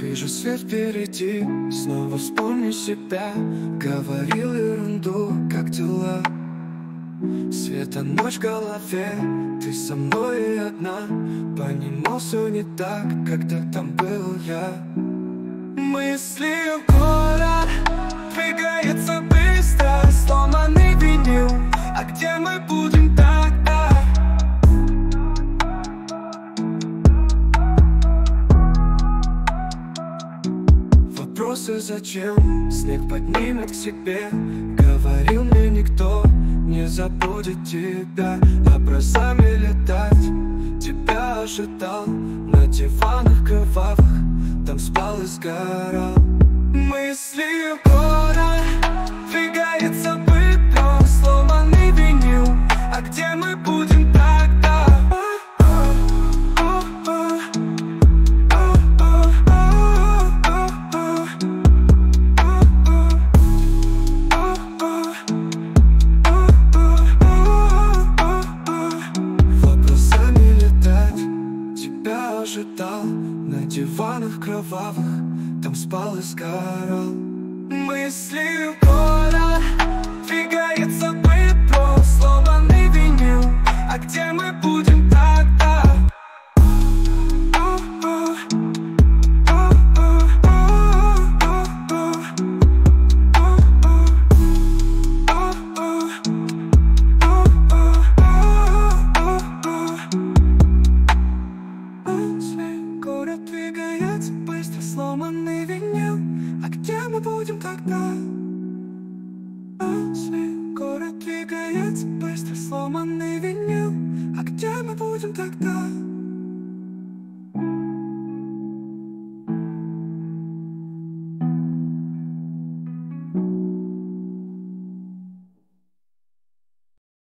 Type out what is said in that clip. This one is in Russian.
Вижу свет впереди, снова вспомни себя. Говорил ерунду, как дела? Света ночь в голове, ты со мной и одна. Понимал, все не так, когда там был я. Мысли в город двигается быстро, сломанный винил. А где мы будем тогда? Вопросы зачем? Снег поднимет к себе. Говорил мне никто не забудет тебя. Образами летать тебя ожидал. На диванах кровавых там спал и сгорал. Мысли в город двигается быстро, сломанный винил. А где мы будем тогда? Вопросами летать тебя ожидал. На диванах кровавых там спал и сгорал. Мысли в город двигается быстро, сломанный винил. А где мы будем тогда? Город двигается быстро, сломанный винил. А где мы будем тогда? Город двигается быстро, сломанный винил. А где мы будем тогда?